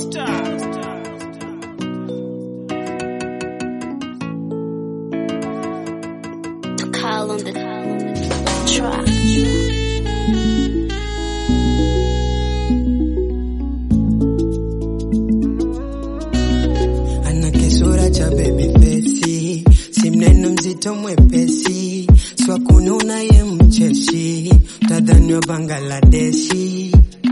To call on the track. Ana kisura cha baby face, si mneno mzito mwepesi, swa kununa ye mcheshi, utadhani wa Bangladeshi.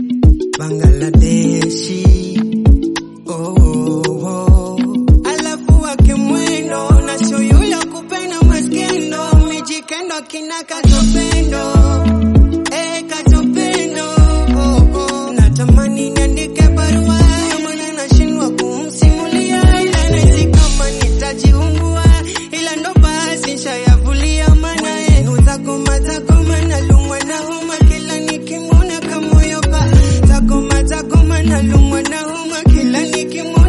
Oh, oh, oh. Alafu wake mwendo na sio yule kupenda maskendo, mijikendo kina kazopendo, kazopendo. Oh, oh. Natamani niandike barua, maana nashindwa kumsimulia, ila nahisi kama nitajiungua, ila ndo basi nishayavulia, maana yenu zako mana lumwa na homa kila nikimwona kama yoka. Zako mana lumwa na homa kila nikimwona